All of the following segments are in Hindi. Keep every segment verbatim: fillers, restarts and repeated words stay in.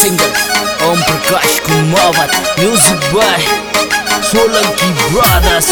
Singer Om Prakash Kumawat, music by Solanki brothers.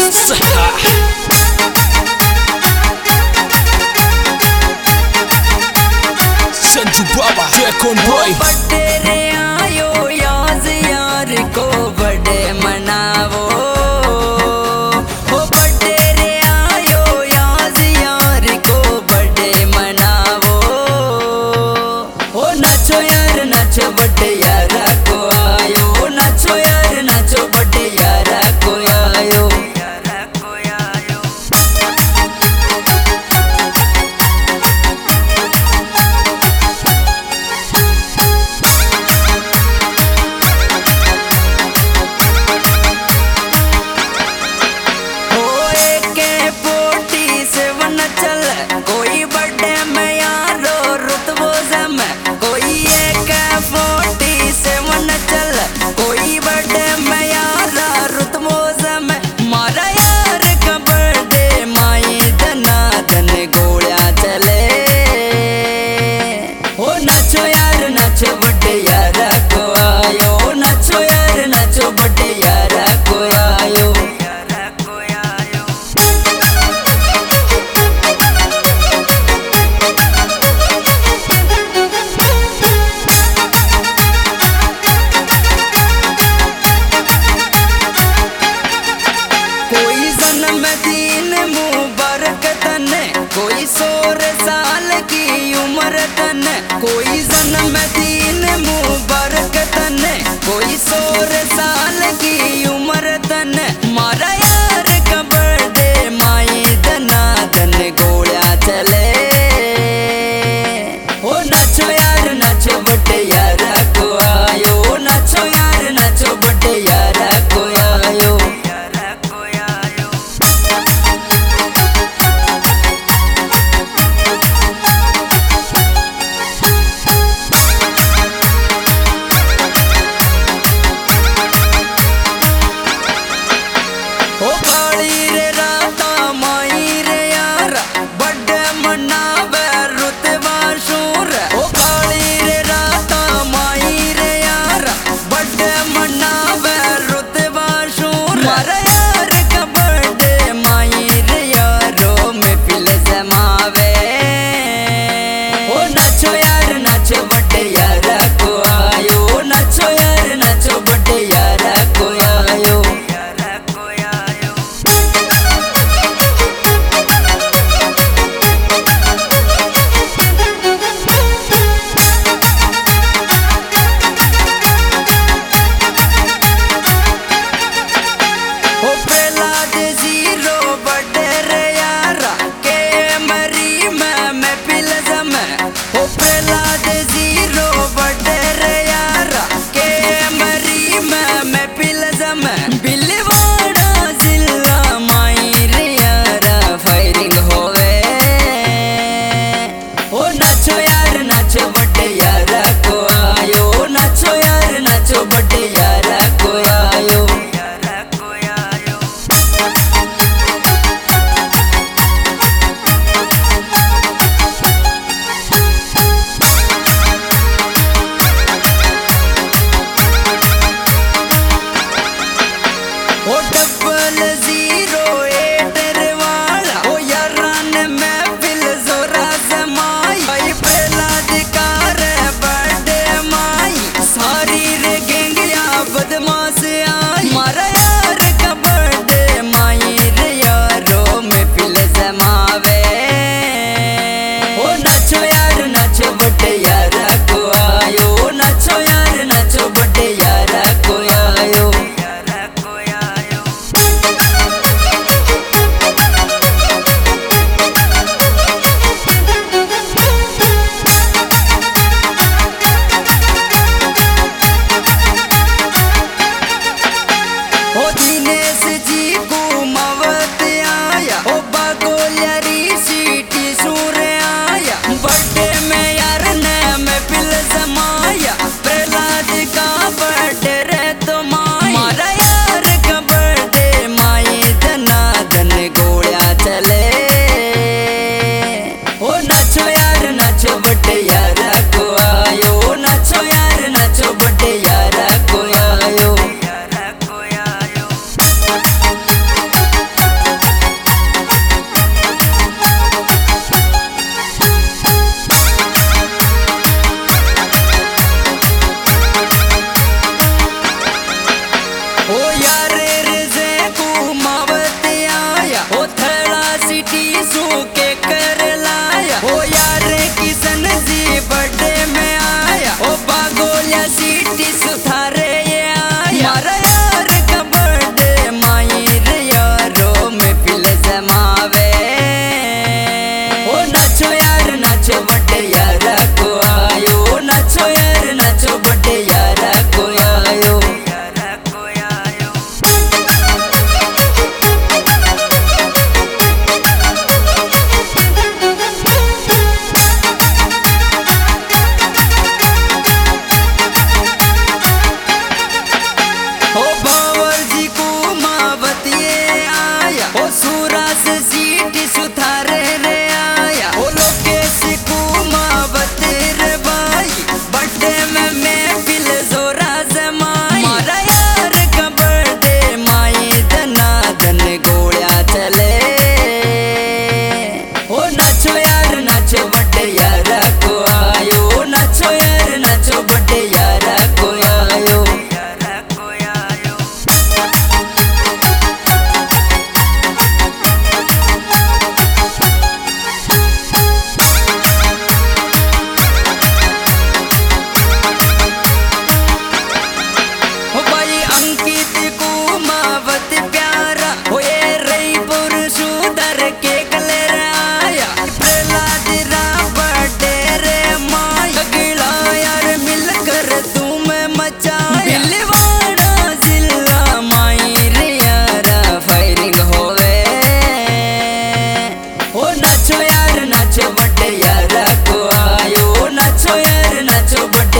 Sanju Baba जयकोन बॉय। बर्थडे रे आयो याद यार को बर्थडे मनावो, हो बर्थडे रे आयो याद यार को बर्थडे मनावो, हो नाचो यार नाचो बर्थडे यार को आयो, नाचो यार नाचो बर्थडे यार को आयो। कोई बर्थडे में यारो रुतबो जम, कोई एक फोर्टी सेवन चल, कोई बर्थडे में यारा रुतबो जम, मारा यार का बर्थडे माई दना दन गोलियां चले, हो नाचो यार नाचो बर्थडे यार को आयो, नाचो यार नाचो बर्थडे यार को आयो। कोई जन्मदिन मुबारक तने, कोई सोर साल की उम्र तने, कोई जन्मदिन मुबारक तने, कोई सोर साल की उम्र तने, मारा यार का बर्थडे माई दना दन गोलियां चले, हो नाचो यार नाचो बर्थडे यार को आयो, नाचो यार नाचो बर्थडे यार को आयो। यार नाचो बर्थडे